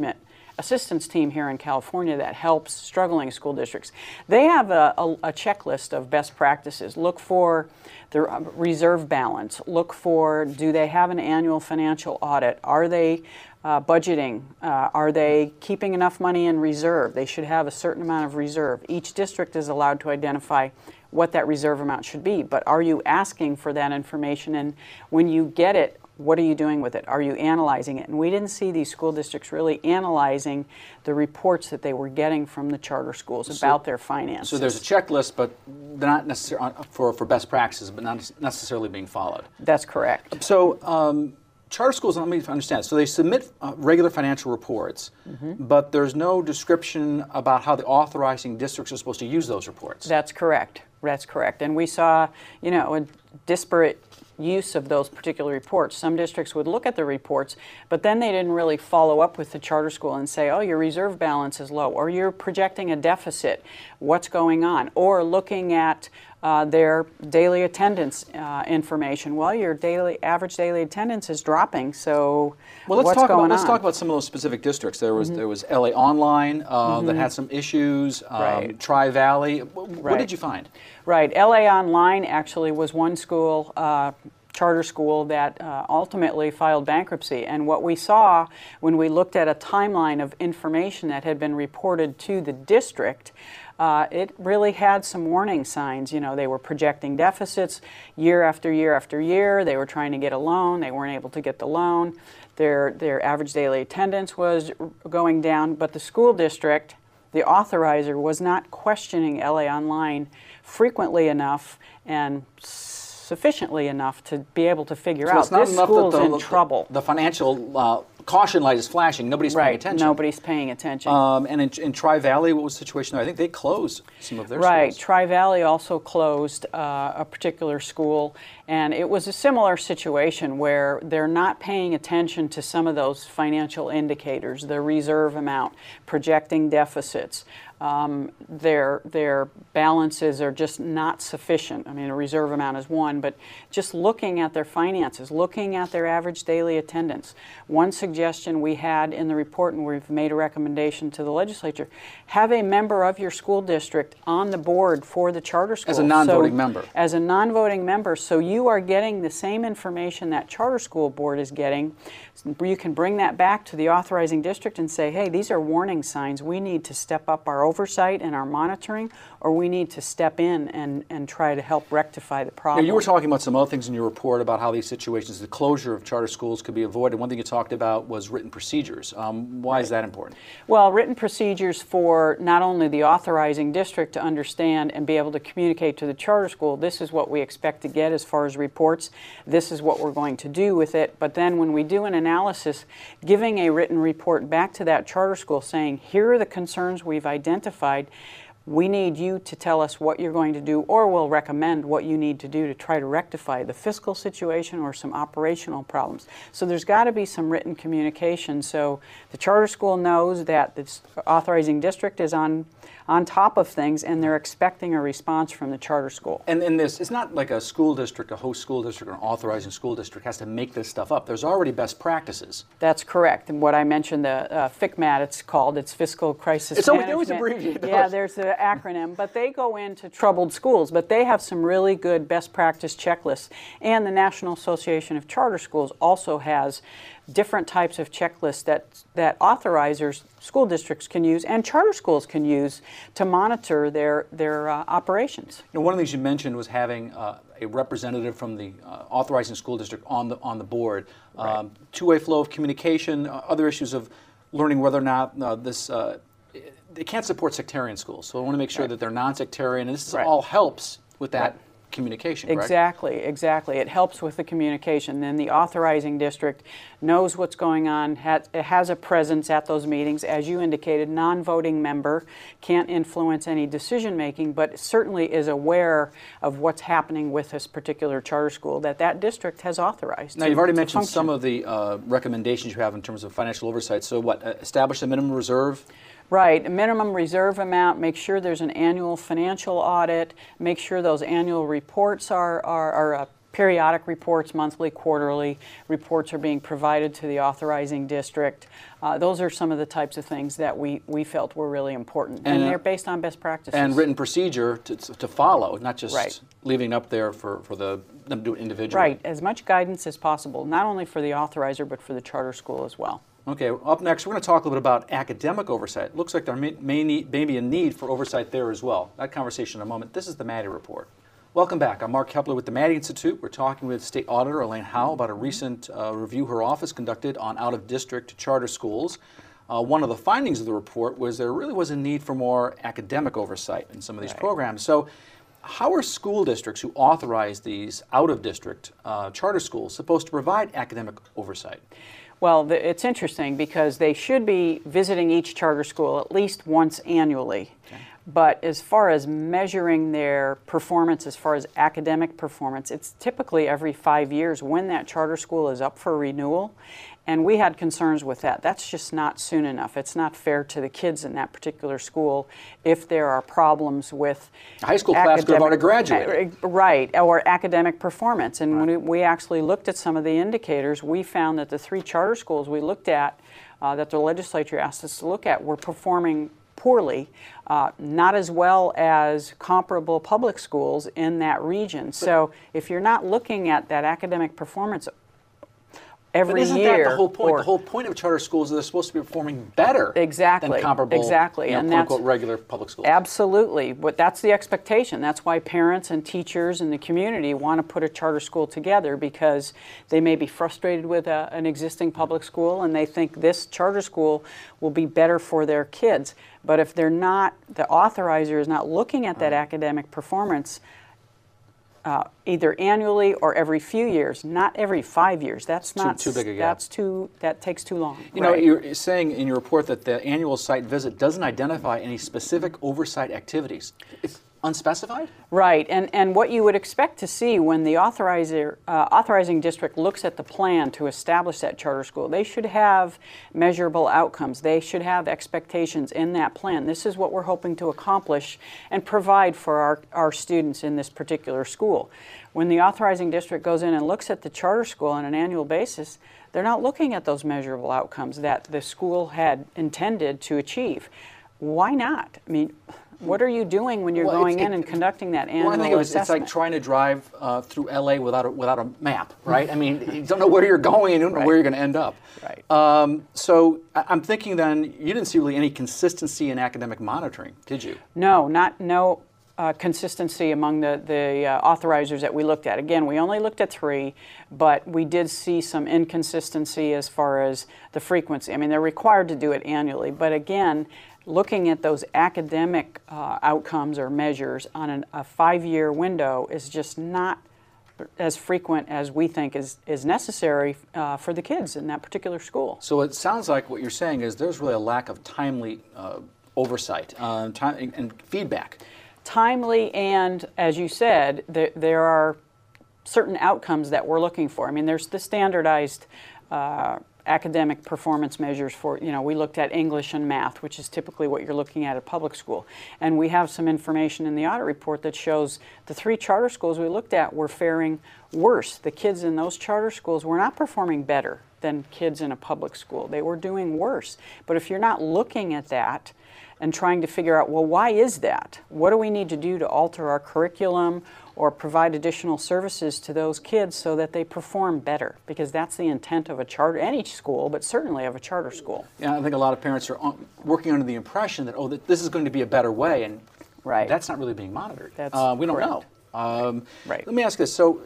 assistance team here in California that helps struggling school districts. They have a, a, a checklist of best practices. Look for their reserve balance. Look for, do they have an annual financial audit? Are they uh, budgeting? Uh, are they keeping enough money in reserve? They should have a certain amount of reserve. Each district is allowed to identify what that reserve amount should be, but are you asking for that information? And when you get it, what are you doing with it? Are you analyzing it? And we didn't see these school districts really analyzing the reports that they were getting from the charter schools so, about their finances. So there's a checklist, but they're not necessarily for, for best practices, but not necessarily being followed. That's correct. So um, charter schools, let me understand, so they submit uh, regular financial reports, mm-hmm. but there's no description about how the authorizing districts are supposed to use those reports. That's correct. That's correct. And we saw, you know, a disparate use of those particular reports. Some districts would look at the reports, but then they didn't really follow up with the charter school and say, oh, your reserve balance is low, or you're projecting a deficit, what's going on? Or looking at uh, their daily attendance uh, information. Well, your daily average daily attendance is dropping, so well, let's what's talk going about, Let's on? talk about some of those specific districts. There was mm-hmm. there was L A Online uh, mm-hmm. that had some issues, um, right. Tri-Valley. What right. did you find? Right. L A Online actually was one school, uh, charter school, that uh, ultimately filed bankruptcy. And what we saw when we looked at a timeline of information that had been reported to the district, uh, it really had some warning signs. You know, they were projecting deficits year after year after year. They were trying to get a loan. They weren't able to get the loan. Their, their average daily attendance was going down. But the school district, the authorizer, was not questioning L A Online frequently enough and sufficiently enough to be able to figure so out it's not this enough school's that the, in the, trouble. The financial uh, caution light is flashing. Nobody's right. paying attention. Nobody's paying attention. Um, and in, in Tri-Valley, what was the situation there? I think they closed some of their right. schools. Tri-Valley also closed uh, a particular school, and it was a similar situation where they're not paying attention to some of those financial indicators, the reserve amount, projecting deficits. Um, their their balances are just not sufficient. I mean, a reserve amount is one, but just looking at their finances, looking at their average daily attendance. One suggestion we had in the report, and we've made a recommendation to the legislature, have a member of your school district on the board for the charter school. As a non-voting so, member. As a non-voting member, so you are getting the same information that charter school board is getting. You can bring that back to the authorizing district and say, hey, these are warning signs. We need to step up our oversight and our monitoring, or we need to step in and, and try to help rectify the problem. Now, you were talking about some other things in your report about how these situations, the closure of charter schools could be avoided. One thing you talked about was written procedures. Um, why right. is that important? Well, written procedures for not only the authorizing district to understand and be able to communicate to the charter school, this is what we expect to get as far as reports, this is what we're going to do with it, but then when we do an analysis, giving a written report back to that charter school saying, here are the concerns we've identified, we need you to tell us what you're going to do, or we'll recommend what you need to do to try to rectify the fiscal situation or some operational problems. So there's got to be some written communication so the charter school knows that the authorizing district is on on top of things and they're expecting a response from the charter school. And in this, it's not like a school district, a host school district, or an authorizing school district has to make this stuff up. There's already best practices. That's correct. And what I mentioned, the uh, FCMAT, it's called, it's Fiscal Crisis it's Management. Always, it's always abbreviated. Yeah, there's an acronym, but they go into troubled schools, but they have some really good best practice checklists. And the National Association of Charter Schools also has different types of checklists that that authorizers, school districts can use, and charter schools can use to monitor their their uh, operations. You know, one of the things you mentioned was having uh, a representative from the uh, authorizing school district on the on the board. Um, right. Two-way flow of communication, uh, other issues of learning whether or not uh, this. Uh, they can't support sectarian schools, so I want to make sure right. that they're non-sectarian, and this right. all helps with that. Right. Communication, correct? Exactly, exactly. It helps with the communication. Then the authorizing district knows what's going on, has, it has a presence at those meetings. As you indicated, non-voting member can't influence any decision making, but certainly is aware of what's happening with this particular charter school that that district has authorized. Now, to, you've already to mentioned function. some of the uh, recommendations you have in terms of financial oversight. So what, uh, establish a minimum reserve? Right, a minimum reserve amount, make sure there's an annual financial audit, make sure those annual reports are, are, are uh, periodic reports, monthly, quarterly reports are being provided to the authorizing district. Uh, those are some of the types of things that we, we felt were really important. And, and they're based on best practices. And written procedure to, to follow, not just right. leaving it up there for, for the, them to do it individually. Right, as much guidance as possible, not only for the authorizer, but for the charter school as well. Okay, up next, we're going to talk a little bit about academic oversight. It looks like there may, may, need, may be a need for oversight there as well. That conversation in a moment. This is the Maddie Report. Welcome back. I'm Mark Kepler with the Maddie Institute. We're talking with State Auditor Elaine Howe about a recent uh, review her office conducted on out-of-district charter schools. Uh, one of the findings of the report was there really was a need for more academic oversight in some of these right. programs. So how are school districts who authorize these out-of-district uh, charter schools supposed to provide academic oversight? Well, the, it's interesting because they should be visiting each charter school at least once annually. Okay. But as far as measuring their performance, as far as academic performance, it's typically every five years when that charter school is up for renewal. And we had concerns with that. That's just not soon enough. It's not fair to the kids in that particular school if there are problems with a high school class could have already graduated. Right, or academic performance. And right. when we actually looked at some of the indicators, we found that the three charter schools we looked at, uh, that the legislature asked us to look at, were performing poorly, uh, not as well as comparable public schools in that region. But so if you're not looking at that academic performance every but isn't year, that the whole point? Or, the whole point of charter schools is they're supposed to be performing better exactly, than comparable, exactly, you know, and quote that's unquote regular public schools. Absolutely, but that's the expectation. That's why parents and teachers and the community want to put a charter school together, because they may be frustrated with a, an existing public school and they think this charter school will be better for their kids. But if they're not, the authorizer is not looking at that academic performance uh, either annually or every few years, not every five years. That's too, not too big a gap. That's too. That takes too long. You right. know, you're saying in your report that the annual site visit doesn't identify any specific oversight activities. It's unspecified? Right, and, and what you would expect to see when the authorizer, uh, authorizing district looks at the plan to establish that charter school, they should have measurable outcomes. They should have expectations in that plan. This is what we're hoping to accomplish and provide for our, our students in this particular school. When the authorizing district goes in and looks at the charter school on an annual basis, they're not looking at those measurable outcomes that the school had intended to achieve. Why not? I mean, what are you doing when you're well, going it, in and conducting that annual well, I think it was, assessment? it's like trying to drive uh, through L A without a, without a map, right? I mean, you don't know where you're going and you don't know right. where you're going to end up. Right. Um, so I- I'm thinking then you didn't see really any consistency in academic monitoring, did you? No, not no uh, consistency among the, the uh, authorizers that we looked at. Again, we only looked at three, but we did see some inconsistency as far as the frequency. I mean, they're required to do it annually, but again, looking at those academic uh, outcomes or measures on an, a five-year window is just not as frequent as we think is, is necessary uh, for the kids in that particular school. So it sounds like what you're saying is there's really a lack of timely uh, oversight uh, time, and feedback. Timely, and as you said, there, there are certain outcomes that we're looking for. I mean, there's the standardized uh, academic performance measures for, you know, we looked at English and math, which is typically what you're looking at at public school. And we have some information in the audit report that shows the three charter schools we looked at were faring worse. The kids in those charter schools were not performing better than kids in a public school. They were doing worse. But if you're not looking at that and trying to figure out, well, why is that? What do we need to do to alter our curriculum or provide additional services to those kids so that they perform better? Because that's the intent of a charter, any school, but certainly of a charter school. Yeah, I think a lot of parents are on, working under the impression that, oh, that this is going to be a better way, and right. that's not really being monitored. That's uh, we don't correct. know. Um, right. Let me ask this. So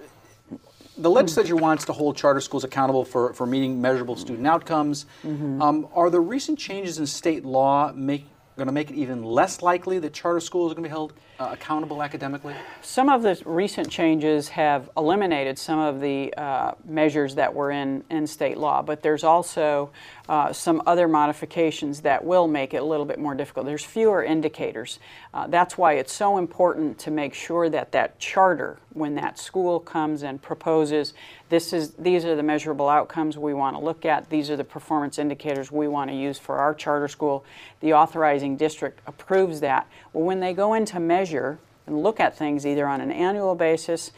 the legislature wants to hold charter schools accountable for, for meeting measurable student outcomes. Mm-hmm. Um, are the recent changes in state law make going to make it even less likely that charter schools are going to be held uh, accountable academically? Some of the recent changes have eliminated some of the uh, measures that were in, in state law, but there's also uh, some other modifications that will make it a little bit more difficult. There's fewer indicators. Uh, that's why it's so important to make sure that that charter, when that school comes and proposes, this is these are the measurable outcomes we want to look at, these are the performance indicators we want to use for our charter school, the authorizing district approves that. Well, when they go in to measure and look at things either on an annual basis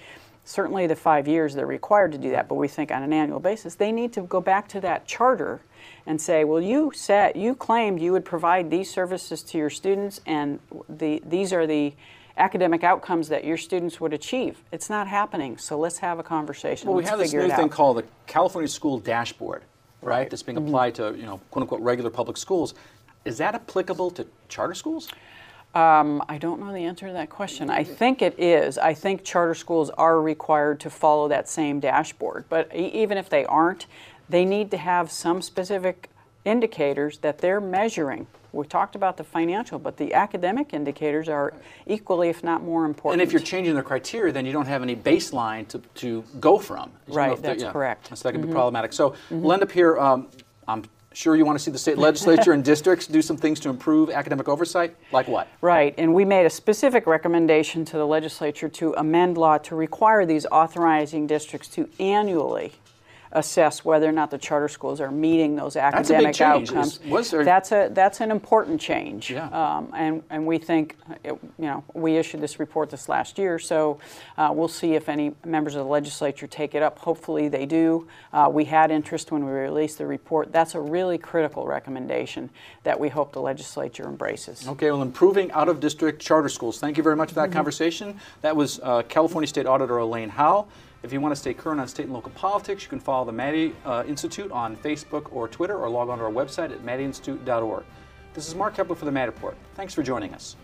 certainly the five years they're required to do that, but we think on an annual basis, they need to go back to that charter and say, well, you said, you claimed you would provide these services to your students, and the, these are the academic outcomes that your students would achieve. It's not happening, so let's have a conversation. Well, we let's have this figure new it thing out. called the California School Dashboard, right? Right. That's being applied to, you know, quote unquote regular public schools. Is that applicable to charter schools? Um, I don't know the answer to that question. I think it is. I think charter schools are required to follow that same dashboard. But e- even if they aren't, they need to have some specific indicators that they're measuring. We talked about the financial, but the academic indicators are equally, if not more important. And if you're changing their criteria, then you don't have any baseline to, to go from. You know, Right, if they're- that's yeah. correct. So that could Mhm. be problematic. So Mhm. we'll end up here. Um, I'm sure you want to see the state legislature and districts do some things to improve academic oversight. Like what? Right, and we made a specific recommendation to the legislature to amend law to require these authorizing districts to annually assess whether or not the charter schools are meeting those That's a big academic change. outcomes. Is- was there- That's a that's an important change. Yeah. Um, and and we think, it, you know, we issued this report this last year, so uh, we'll see if any members of the legislature take it up. Hopefully they do. Uh, we had interest when we released the report. That's a really critical recommendation that we hope the legislature embraces. Okay, well, improving out-of-district charter schools. Thank you very much for that Mhm. conversation. That was uh, California State Auditor Elaine Howe. If you want to stay current on state and local politics, you can follow the Maddie uh, Institute on Facebook or Twitter, or log on to our website at maddie institute dot org. This is Mark Kepler for the Maddie Report. Thanks for joining us.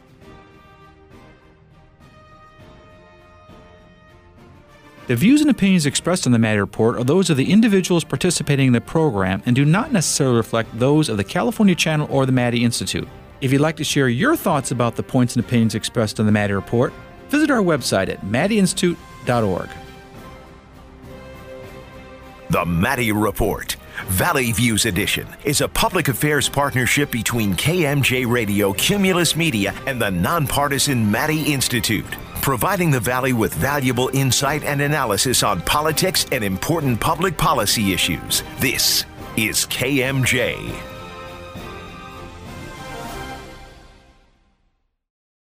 The views and opinions expressed on the Maddie Report are those of the individuals participating in the program and do not necessarily reflect those of the California Channel or the Maddie Institute. If you'd like to share your thoughts about the points and opinions expressed on the Maddie Report, visit our website at maddie institute dot org. The Maddie Report, Valley Views Edition, is a public affairs partnership between K M J Radio, Cumulus Media, and the nonpartisan Maddie Institute, providing the Valley with valuable insight and analysis on politics and important public policy issues. This is K M J.